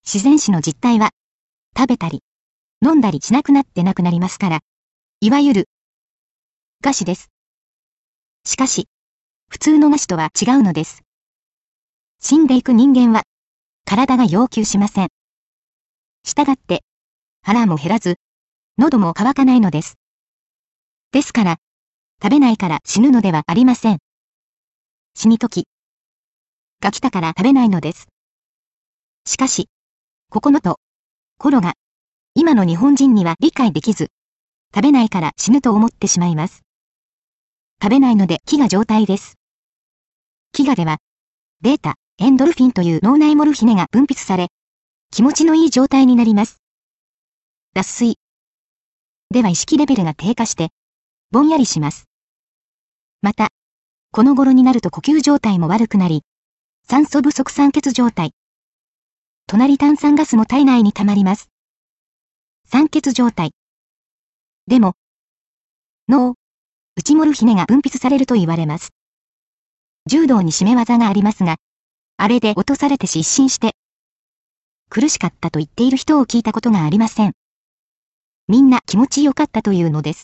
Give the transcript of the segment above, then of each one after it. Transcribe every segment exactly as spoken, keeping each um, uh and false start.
自然死の実態は、食べたり、飲んだりしなくなってなくなりますから、いわゆる、餓死です。しかし、普通の餓死とは違うのです。死んでいく人間は、体が要求しません。したがって、腹も減らず、喉も渇かないのです。ですから、食べないから死ぬのではありません。死に時が来たから食べないのです。しかし、ここのと、ころが、今の日本人には理解できず、食べないから死ぬと思ってしまいます。食べないので飢餓状態です。飢餓では、ベータ、エンドルフィンという脳内モルヒネが分泌され、気持ちのいい状態になります。脱水。では意識レベルが低下して、ぼんやりします。また、この頃になると呼吸状態も悪くなり、酸素不足酸欠状態。隣炭酸ガスも体内に溜まります。酸欠状態。でも、脳、内モルヒネが分泌されると言われます。柔道に締め技がありますが、あれで落とされて失神して、苦しかったと言っている人を聞いたことがありません。みんな気持ちよかったというのです。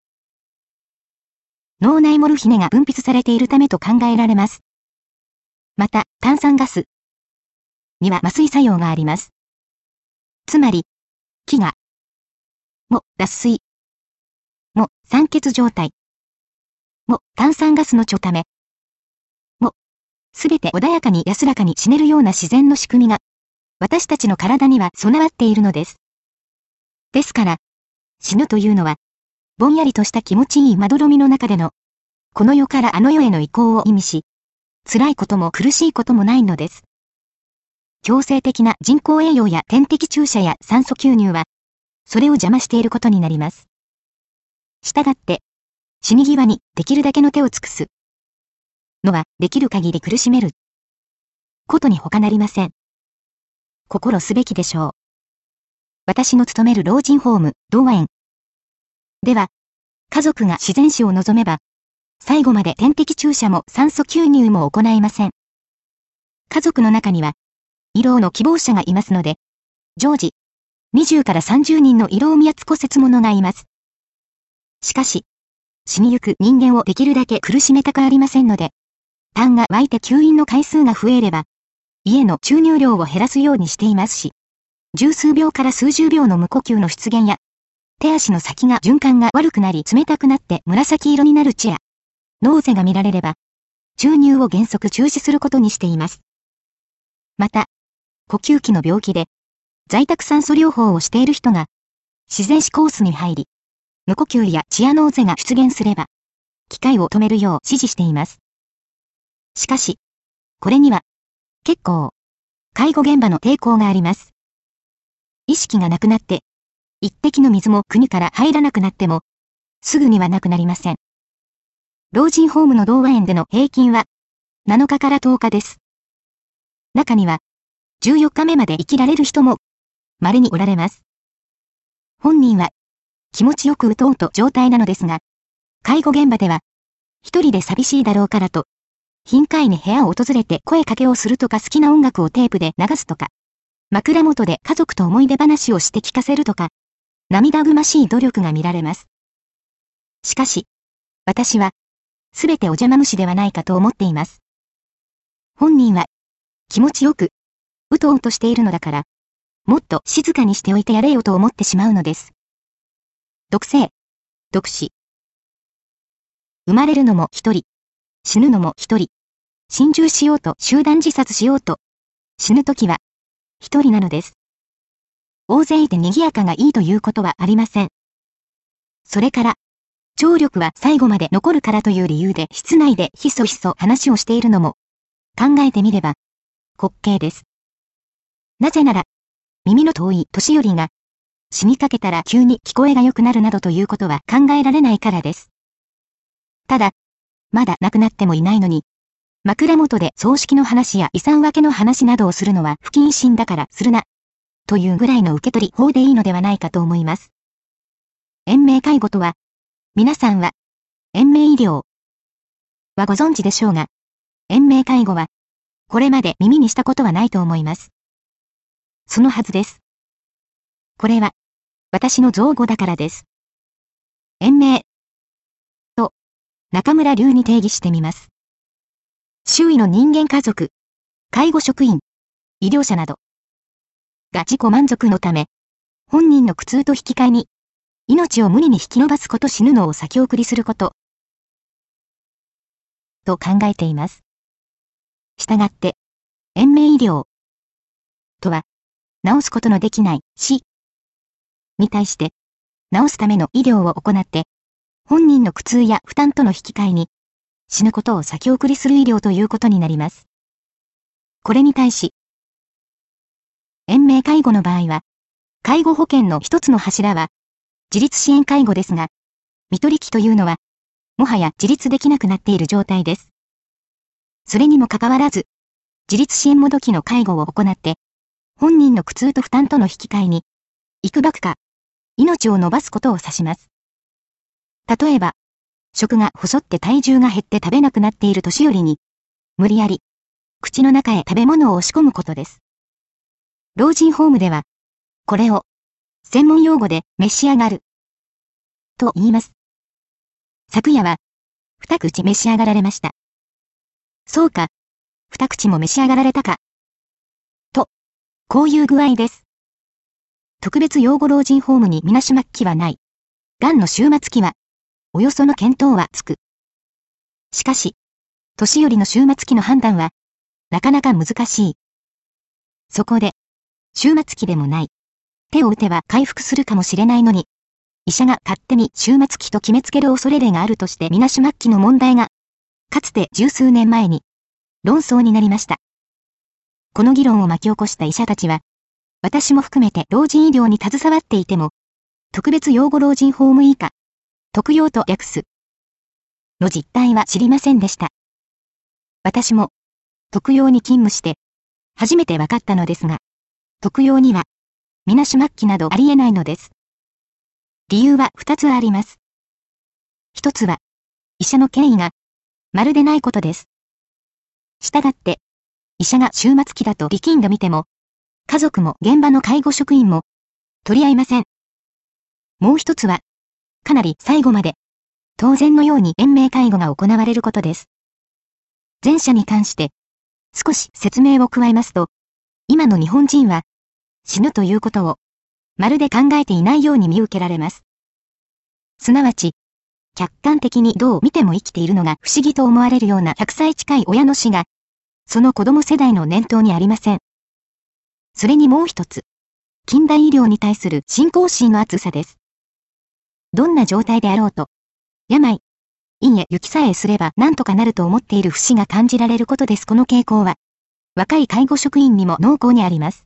脳内モルヒネが分泌されているためと考えられます。また、炭酸ガスには麻酔作用があります。つまり、飢餓も脱水も酸欠状態も炭酸ガスのちょためもすべて穏やかに安らかに死ねるような自然の仕組みが私たちの体には備わっているのです。ですから、死ぬというのは、ぼんやりとした気持ちいいまどろみの中での、この世からあの世への移行を意味し、辛いことも苦しいこともないのです。強制的な人工栄養や点滴注射や酸素吸入は、それを邪魔していることになります。したがって、死に際にできるだけの手を尽くすのは、できる限り苦しめることに他なりません。心すべきでしょう。私の勤める老人ホーム、同和園では、家族が自然死を望めば、最後まで点滴注射も酸素吸入も行いません。家族の中には、胃ろうの希望者がいますので、常時、にじゅうからさんじゅうにんの胃ろう未圧骨折者がいます。しかし、死にゆく人間をできるだけ苦しめたくありませんので、痰が湧いて吸引の回数が増えれば、胃への注入量を減らすようにしていますし、十数秒から数十秒の無呼吸の出現や、手足の先が循環が悪くなり冷たくなって紫色になる血や、ノーゼが見られれば、注入を原則中止することにしています。また、呼吸器の病気で、在宅酸素療法をしている人が、自然死コースに入り、無呼吸やチアノーゼが出現すれば、機械を止めるよう指示しています。しかし、これには、結構、介護現場の抵抗があります。意識がなくなって、一滴の水も国から入らなくなっても、すぐにはなくなりません。老人ホームの同和園での平均は、なのかからとおかです。中には、じゅうよっかめまで生きられる人も、稀におられます。本人は、気持ちよくうとうと状態なのですが、介護現場では、一人で寂しいだろうからと、頻回に部屋を訪れて声かけをするとか好きな音楽をテープで流すとか、枕元で家族と思い出話をして聞かせるとか、涙ぐましい努力が見られます。しかし、私は、すべてお邪魔虫ではないかと思っています。本人は、気持ちよく、うとうとしているのだから、もっと静かにしておいてやれよと思ってしまうのです。独生、独死。生まれるのも一人、死ぬのも一人。心中しようと集団自殺しようと、死ぬときは、一人なのです。大勢いて賑やかがいいということはありません。それから、聴力は最後まで残るからという理由で室内でひそひそ話をしているのも、考えてみれば、滑稽です。なぜなら、耳の遠い年寄りが、死にかけたら急に聞こえが良くなるなどということは考えられないからです。ただ、まだ亡くなってもいないのに、枕元で葬式の話や遺産分けの話などをするのは不謹慎だからするな、というぐらいの受け取り法でいいのではないかと思います。延命介護とは、皆さんは、延命医療はご存知でしょうが、延命介護は、これまで耳にしたことはないと思います。 そのはずです。これは、私の造語だからです。延命。と、中村流に定義してみます。周囲の人間家族、介護職員、医療者などが自己満足のため、本人の苦痛と引き換えに、命を無理に引き延ばすこと死ぬのを先送りすること、と考えています。したがって、延命医療とは、治すことのできない死に対して、治すための医療を行って、本人の苦痛や負担との引き換えに、死ぬことを先送りする医療ということになります。これに対し、延命介護の場合は、介護保険の一つの柱は、自立支援介護ですが、看取り期というのは、もはや自立できなくなっている状態です。それにもかかわらず、自立支援もどきの介護を行って、本人の苦痛と負担との引き換えに、幾ばくか、命を延ばすことを指します。例えば、食が細って体重が減って食べなくなっている年寄りに、無理やり、口の中へ食べ物を押し込むことです。老人ホームでは、これを、専門用語で召し上がる、と言います。昨夜は、二口召し上がられました。そうか、二口も召し上がられたか。と、こういう具合です。特別養護老人ホームにみなし末期はない。がんの終末期は、およその見当はつく。しかし、年寄りの終末期の判断は、なかなか難しい。そこで、終末期でもない。手を打てば回復するかもしれないのに、医者が勝手に終末期と決めつける恐れ例があるとしてみなし末期の問題が、かつて十数年前に、論争になりました。この議論を巻き起こした医者たちは、私も含めて老人医療に携わっていても、特別養護老人ホーム以下、特養と略す、の実態は知りませんでした。私も、特養に勤務して、初めて分かったのですが、特養には、みなし末期などありえないのです。理由は二つあります。一つは、医者の権威が、まるでないことです。したがって、医者が終末期だと力んでみても、家族も現場の介護職員も、取り合いません。もう一つは、かなり最後まで、当然のように延命介護が行われることです。前者に関して、少し説明を加えますと、今の日本人は、死ぬということを、まるで考えていないように見受けられます。すなわち、客観的にどう見ても生きているのが不思議と思われるようなひゃくさい近い親の死が、その子供世代の念頭にありません。それにもう一つ、近代医療に対する信仰心の厚さです。どんな状態であろうと、病、院へ行きさえすれば何とかなると思っている節が感じられることです。この傾向は、若い介護職員にも濃厚にあります。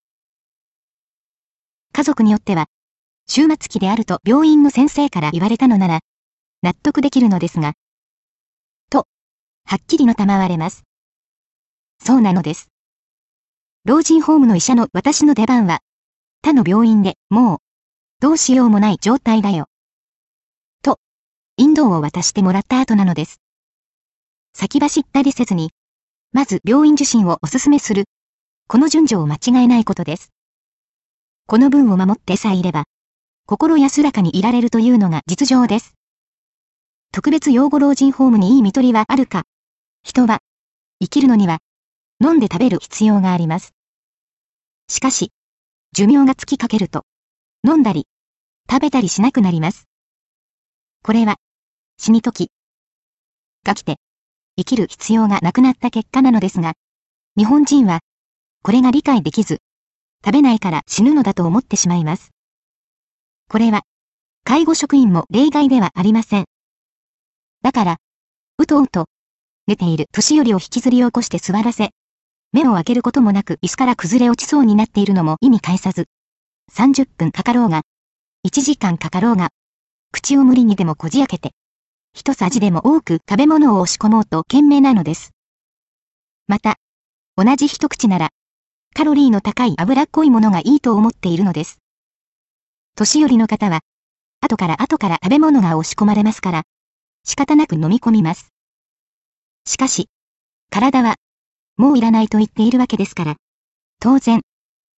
家族によっては、終末期であると病院の先生から言われたのなら、納得できるのですが、と、はっきりの賜われます。そうなのです。老人ホームの医者の私の出番は、他の病院でもう、どうしようもない状態だよ。と、引導を渡してもらった後なのです。先走ったりせずに、まず病院受診をお勧めする。この順序を間違えないことです。この文を守ってさえいれば、心安らかにいられるというのが実情です。特別養護老人ホームにいい看取りはあるか。人は、生きるのには、飲んで食べる必要があります。しかし、寿命が尽きかけると、飲んだり、食べたりしなくなります。これは、死に時が来て、生きる必要がなくなった結果なのですが、日本人は、これが理解できず、食べないから死ぬのだと思ってしまいます。これは、介護職員も例外ではありません。だから、うとうと、寝ている年寄りを引きずり起こして座らせ、目を開けることもなく椅子から崩れ落ちそうになっているのも意味介さず、さんじゅっぷんかかろうが、いちじかんかかろうが、口を無理にでもこじ開けて、一さじでも多く食べ物を押し込もうと懸命なのです。また、同じ一口なら、カロリーの高い脂っこいものがいいと思っているのです。年寄りの方は、後から後から食べ物が押し込まれますから、仕方なく飲み込みます。しかし、体は、もういらないと言っているわけですから、当然、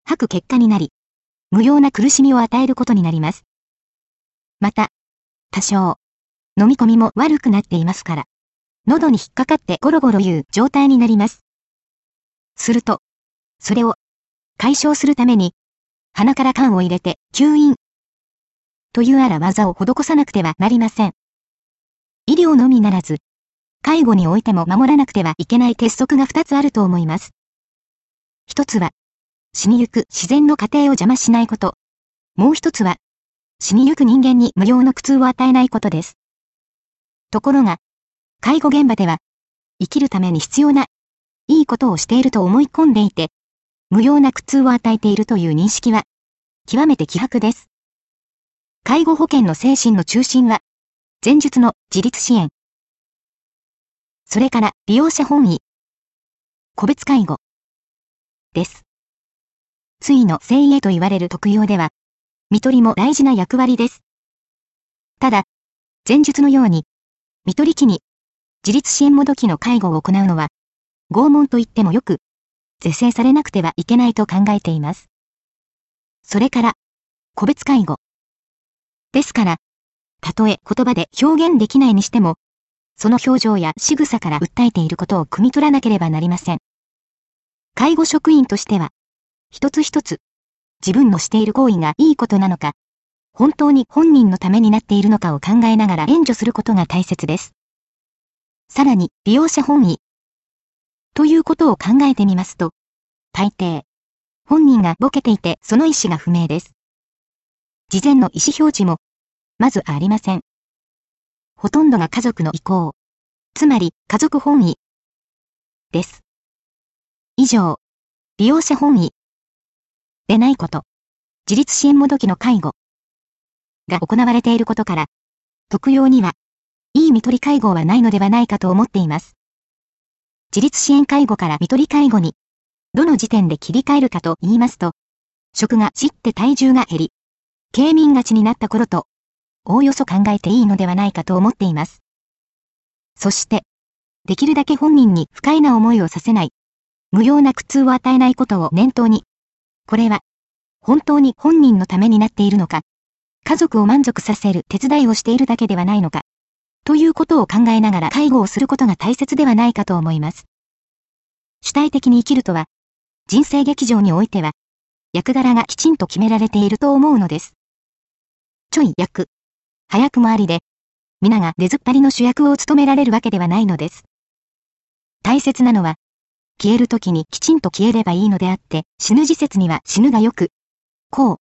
吐く結果になり、無用な苦しみを与えることになります。また、多少、飲み込みも悪くなっていますから、喉に引っかかってゴロゴロいう状態になります。すると、それを解消するために、鼻から管を入れて吸引というあら技を施さなくてはなりません。医療のみならず、介護においても守らなくてはいけない鉄則がふたつあると思います。一つは、死にゆく自然の過程を邪魔しないこと。もう一つは、死にゆく人間に無用の苦痛を与えないことです。ところが、介護現場では、生きるために必要な、いいことをしていると思い込んでいて、無用な苦痛を与えているという認識は、極めて希薄です。介護保険の精神の中心は、前述の自立支援。それから利用者本位。個別介護。です。対の生営と言われる特養では、看取りも大事な役割です。ただ、前述のように、看取り期に、自立支援もどきの介護を行うのは、拷問と言ってもよく、是正されなくてはいけないと考えています。それから、個別介護。ですから、たとえ言葉で表現できないにしても、その表情や仕草から訴えていることを汲み取らなければなりません。介護職員としては、一つ一つ、自分のしている行為がいいことなのか、本当に本人のためになっているのかを考えながら援助することが大切です。さらに、利用者本位。ということを考えてみますと、大抵、本人がボケていてその意思が不明です。事前の意思表示も、まずありません。ほとんどが家族の意向。つまり、家族本位。です。以上、利用者本位。でないこと。自立支援もどきの介護。が行われていることから、特養には、いい看取り介護はないのではないかと思っています。自立支援介護から看取り介護に、どの時点で切り替えるかと言いますと、食が散って体重が減り、軽民がちになった頃と、おおよそ考えていいのではないかと思っています。そして、できるだけ本人に不快な思いをさせない、無用な苦痛を与えないことを念頭に、これは、本当に本人のためになっているのか、家族を満足させる手伝いをしているだけではないのか、ということを考えながら介護をすることが大切ではないかと思います。主体的に生きるとは、人生劇場においては、役柄がきちんと決められていると思うのです。ちょい役。早くもありで、皆が出ずっぱりの主役を務められるわけではないのです。大切なのは、消えるときにきちんと消えればいいのであって、死ぬ時節には死ぬがよく、こう。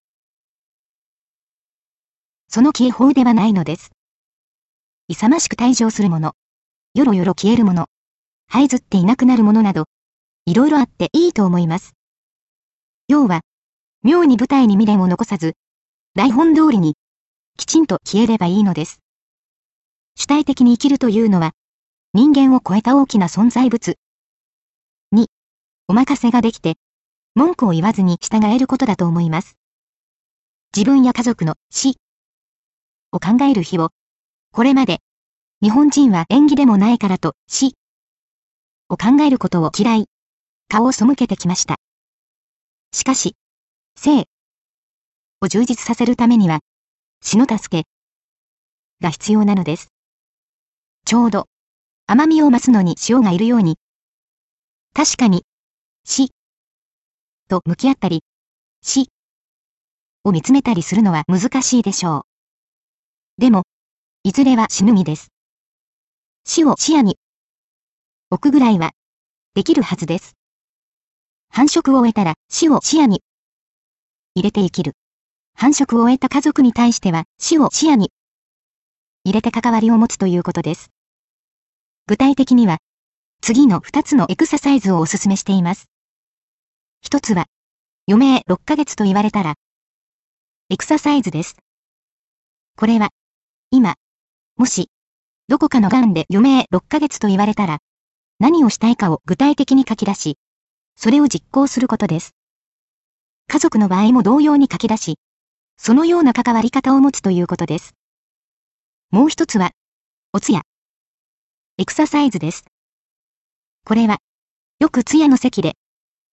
その消え法ではないのです。勇ましく退場するもの、よろよろ消えるもの、這いずっていなくなるものなど、いろいろあっていいと思います。要は、妙に舞台に未練を残さず、台本通りに、きちんと消えればいいのです。主体的に生きるというのは、人間を超えた大きな存在物。に、お任せができて、文句を言わずに従えることだと思います。自分や家族の死を考える日を、これまで、日本人は縁起でもないからと死を考えることを嫌い、顔を背けてきました。しかし、生を充実させるためには、死の助けが必要なのです。ちょうど甘みを増すのに塩がいるように、確かに死と向き合ったり、死を見つめたりするのは難しいでしょう。でも、いずれは死ぬ身です。死を視野に置くぐらいはできるはずです。繁殖を終えたら死を視野に入れて生きる。繁殖を終えた家族に対しては死を視野に入れて関わりを持つということです。具体的には、次のふたつのエクササイズをお勧めしています。ひとつは、余命ろっかげつと言われたら、エクササイズです。これは、今、もし、どこかの癌で余命ろっかげつと言われたら、何をしたいかを具体的に書き出し、それを実行することです。家族の場合も同様に書き出し、そのような関わり方を持つということです。もう一つは、お通夜。エクササイズです。これは、よく通夜の席で、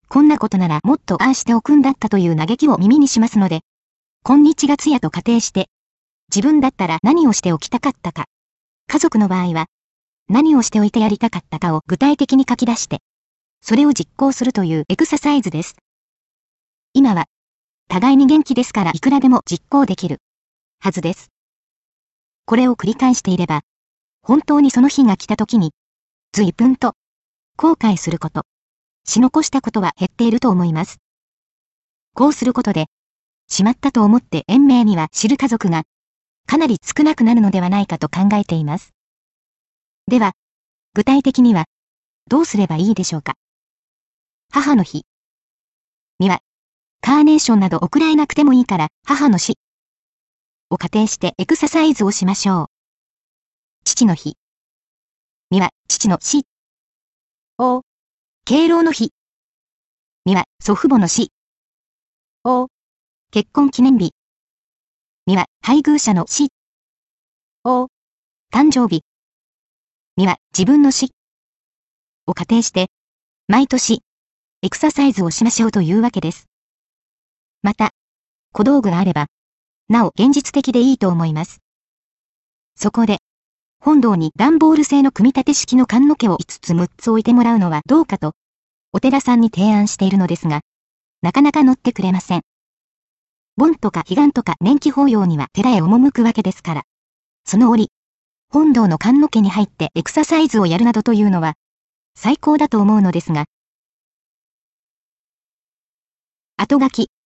こんなことならもっとああしておくんだったという嘆きを耳にしますので、今日がつやと仮定して、自分だったら何をしておきたかったか、家族の場合は、何をしておいてやりたかったかを具体的に書き出して、それを実行するというエクササイズです。今は、互いに元気ですからいくらでも実行できる、はずです。これを繰り返していれば、本当にその日が来た時に、随分と、後悔すること、し残したことは減っていると思います。こうすることで、しまったと思って延命には知る家族が、かなり少なくなるのではないかと考えています。では、具体的には、どうすればいいでしょうか。母の日には、カーネーションなど送られなくてもいいから、母の死を仮定してエクササイズをしましょう。父の日には、父の死を、敬老の日には、祖父母の死を、結婚記念日には、配偶者の死を、誕生日には、自分の死を仮定して、毎年、エクササイズをしましょうというわけです。また、小道具があれば、なお現実的でいいと思います。そこで、本堂に段ボール製の組み立て式の棺桶をいつつむっつ置いてもらうのはどうかと、お寺さんに提案しているのですが、なかなか乗ってくれません。盆とか彼岸とか年季法要には寺へ赴くわけですから。その折、本堂の棺桶に入ってエクササイズをやるなどというのは、最高だと思うのですが。後書き。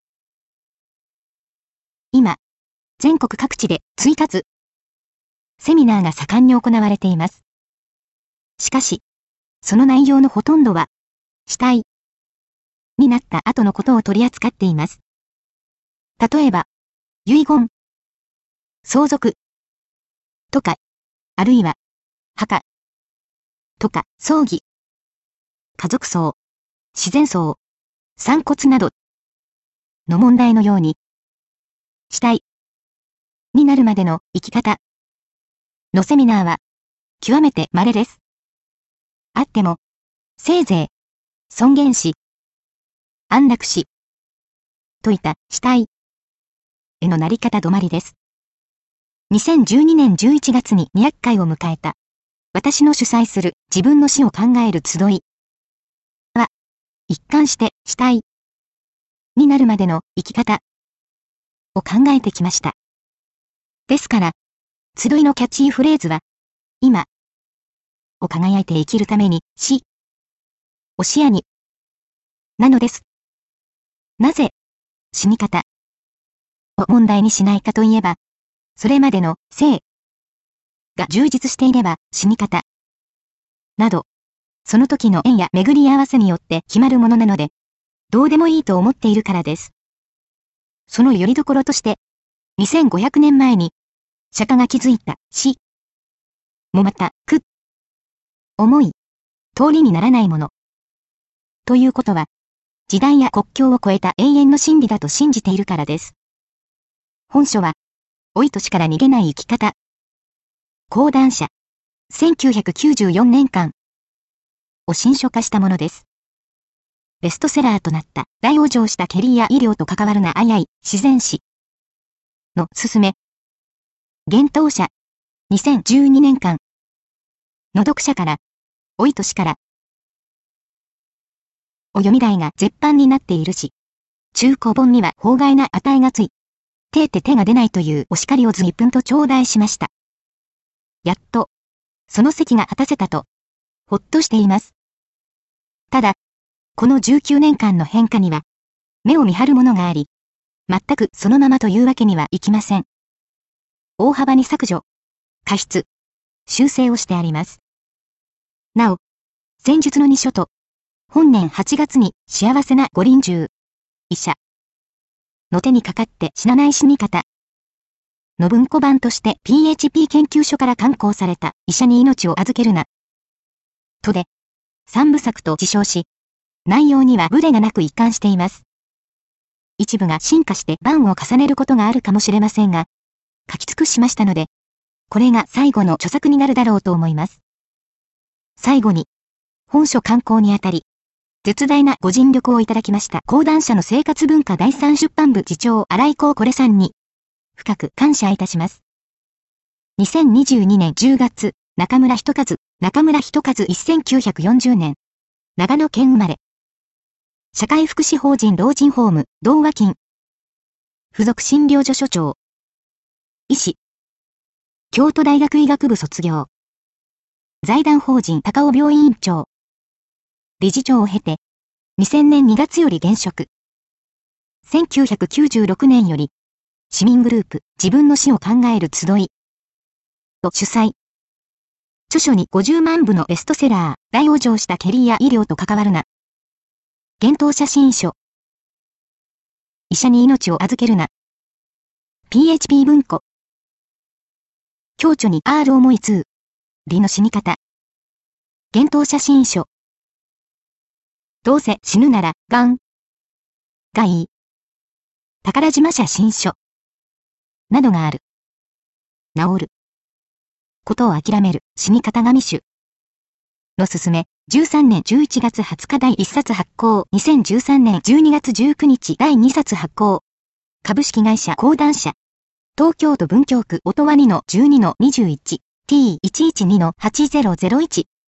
今、全国各地で追加つセミナーが盛んに行われています。しかし、その内容のほとんどは、死体になった後のことを取り扱っています。例えば、遺言、相続とか、あるいは、墓とか、葬儀、家族葬、自然葬、散骨などの問題のように、死体になるまでの生き方のセミナーは極めて稀です。あっても、せいぜい尊厳死、安楽死といった死体へのなり方止まりです。にせんじゅうにねんじゅういちがつににひゃっかいを迎えた私の主催する自分の死を考える集いは一貫して死体になるまでの生き方を考えてきました。ですから、集いのキャッチーフレーズは、今を輝いて生きるために死を視野になのです。なぜ死に方を問題にしないかといえば、それまでの生が充実していれば死に方など、その時の縁や巡り合わせによって決まるものなので、どうでもいいと思っているからです。その拠り所として、にせんごひゃくねんまえに釈迦が築いた死もまた苦、重い、通りにならないもの。ということは、時代や国境を超えた永遠の真理だと信じているからです。本書は、老いと死から逃げない生き方。講談社、せんきゅうひゃくきゅうじゅうよねんかんを新書化したものです。ベストセラーとなった大往生したケリーや医療と関わるなあやい自然史のすすめ。幻冬舎、にせんじゅうにねんかんの読者から、老いと死から、お読み題が絶版になっているし、中古本には法外な値がつい、ていて手が出ないというお叱りを随分と頂戴しました。やっと、その席が果たせたと、ほっとしています。ただ、このじゅうきゅうねんかんの変化には、目を見張るものがあり、全くそのままというわけにはいきません。大幅に削除、加筆、修正をしてあります。なお、戦術のに書と、本年はちがつに幸せなご臨終、医者の手にかかって死なない死に方の文庫版として ピーエイチピー 研究所から刊行された医者に命を預けるなとで三部作と自称し、内容にはブレがなく一貫しています。一部が進化して版を重ねることがあるかもしれませんが、書き尽くしましたので、これが最後の著作になるだろうと思います。最後に、本書刊行にあたり、 絶大なご尽力をいただきました講談社の生活文化第三出版部次長新井光これさんに、深く感謝いたします。にせんにじゅうにねんじゅうがつ、中村仁和、中村仁和せんきゅうひゃくよんじゅうねん。長野県生まれ。社会福祉法人老人ホーム、同和金。附属診療所所長。医師。京都大学医学部卒業。財団法人高尾病院院長。理事長を経て、にせんねんにがつより現職。せんきゅうひゃくきゅうじゅうろくねんより、市民グループ、自分の死を考える集い。を主催。著書にごじゅうまんぶのベストセラー、大往生したケリーや医療と関わるな。幻冬写真書。医者に命を預けるな。ピーエイチピー 文庫。共著に R 思いに。美の死に方。幻冬写真書。どうせ死ぬなら、がん。がいい。宝島写真書。などがある。治る。ことを諦める、死に方神種。のすすめ、じゅうさんねんじゅういちがつはつかだいいっさつ発行、にせんじゅうさんねんじゅうにがつじゅうくにちだいにさつ発行。株式会社講談社。東京都文京区音羽 にのじゅうにのにじゅういち、ティーいちいちにのはちゼロゼロいち。